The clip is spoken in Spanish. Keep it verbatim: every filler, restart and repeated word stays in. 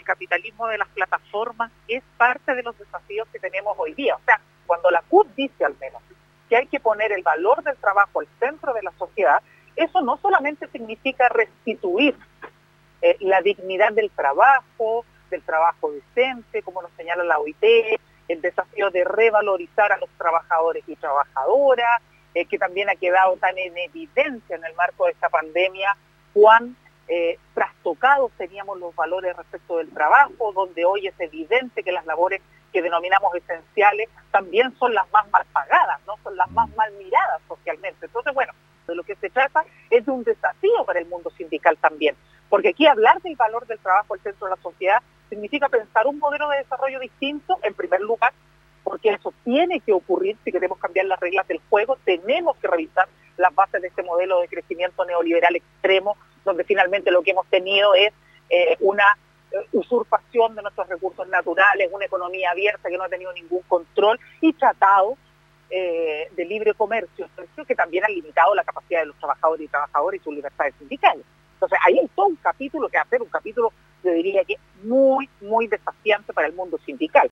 capitalismo de las plataformas es parte de los desafíos que tenemos hoy día. O sea, cuando la C U T dice al menos que hay que poner el valor del trabajo al centro de la sociedad, eso no solamente significa restituir eh, la dignidad del trabajo, del trabajo decente, como nos señala la O I T, el desafío de revalorizar a los trabajadores y trabajadoras, eh, que también ha quedado tan en evidencia en el marco de esta pandemia, cuán eh, trastocados teníamos los valores respecto del trabajo, donde hoy es evidente que las labores que denominamos esenciales también son las más mal pagadas, no son las más mal miradas socialmente. Entonces, bueno, de lo que se trata es de un desafío para el mundo sindical también, porque aquí hablar del valor del trabajo al centro de la sociedad significa pensar un modelo de desarrollo distinto, en primer lugar, porque eso tiene que ocurrir si queremos cambiar las reglas del juego. Tenemos que revisar las bases de este modelo de crecimiento neoliberal extremo, donde finalmente lo que hemos tenido es eh, una eh, usurpación de nuestros recursos naturales, una economía abierta que no ha tenido ningún control y tratados eh, de libre comercio, que también han limitado la capacidad de los trabajadores y trabajadoras y sus libertades sindicales. Entonces, ahí hay todo un capítulo que hacer, un capítulo, yo diría que muy, muy desafiante para el mundo sindical.